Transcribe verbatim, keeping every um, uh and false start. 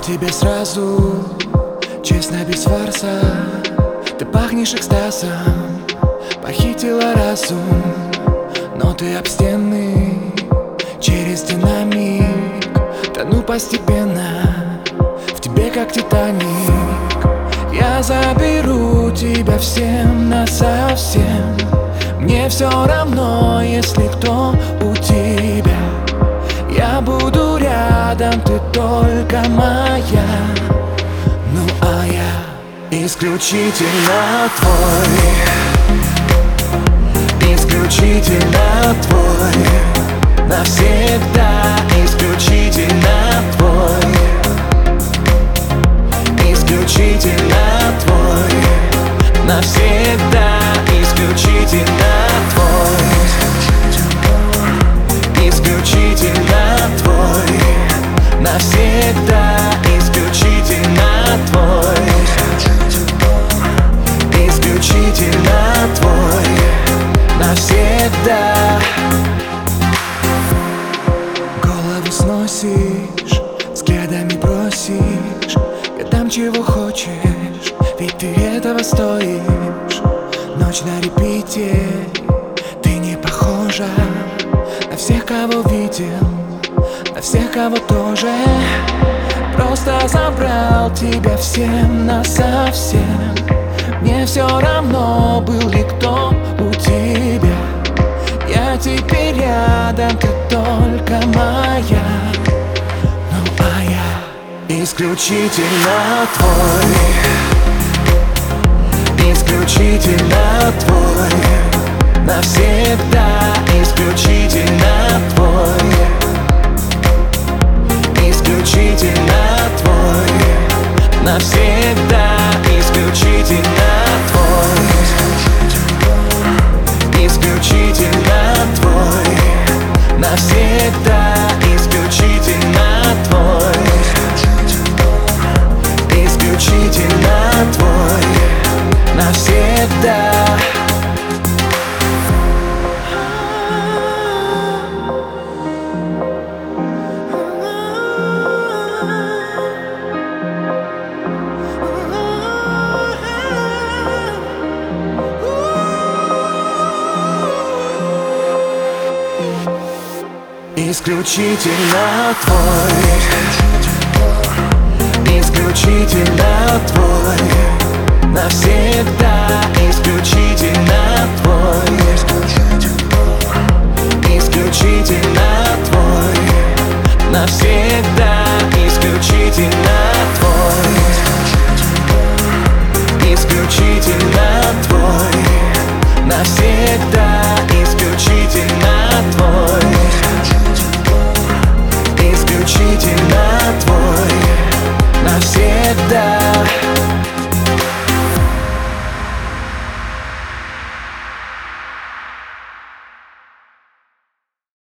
тебе сразу, честно, без фарса. Ты пахнешь экстазом, похитила разум. Но ты об стены, через динамик. Тону постепенно, в тебе как Титаник. Я заберу тебя всем насовсем. Мне все равно, если кто у тебя. Я буду рядом, ты только моя. Ну а я исключительно твой. Исключительно твой. Навсегда исключительно твой. Исключительно твой. Навсегда исключительно твой. Исключительно твой. Навсегда исключительно твой. Исключительно твой. Навсегда. Голову сносишь, взглядами бросишь. Я дам чего хочешь, ведь ты этого стоишь. Ночь на репите, ты не похожа на всех, кого видел, на всех, кого тоже. Просто забрал тебя всем насовсем. Мне все равно, был ли кто у тебя. Я теперь рядом, ты только моя. Ну а я исключительно твой. Исключительно твой. Навсегда исключительно твой. Исключительно твой. Навсегда исключительно твой. Исключительно твой. Навсегда исключительно твой. Исключительно твой. Навсегда. Исключительно твой. Исключительно твой. Навсегда исключительно твой. Исключительно твой. Навсегда исключительно твой. Исключительно